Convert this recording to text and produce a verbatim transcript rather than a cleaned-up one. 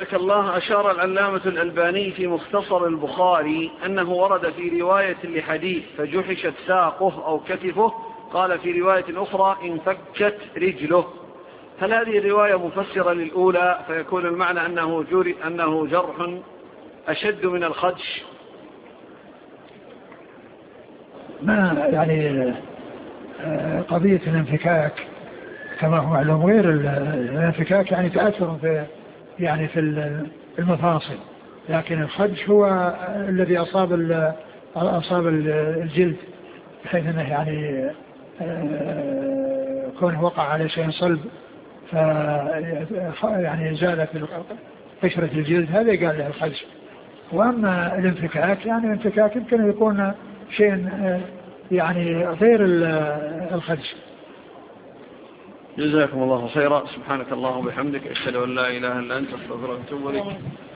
حفظك الله، أشار العلامة الألباني في مختصر البخاري أنه ورد في رواية لحديث فجحشت ساقه أو كتفه، قال في رواية أخرى انفكت رجله. هل هذه الرواية مفسرة للأولى فيكون المعنى أنه, جر... أنه جرح أشد من الخدش؟ ما يعني قضية الانفكاك كما هو معلوم، غير الانفكاك يعني تأثر في يعني في المفاصل، لكن الخدش هو الذي أصاب أصاب الجلد بحيث أنه يعني كونه وقع على شيء صلب ف يعني زالت قشرة الجلد، هذا قال له الخدش. وأما الانفكاك يعني الانفكاك يمكن يكون شيء يعني غير الخدش. جزاكم الله خيرا. سبحانك اللهم وبحمدك، أشهد أن لا إله إلا أنت، أستغفرك وأتوب إليك.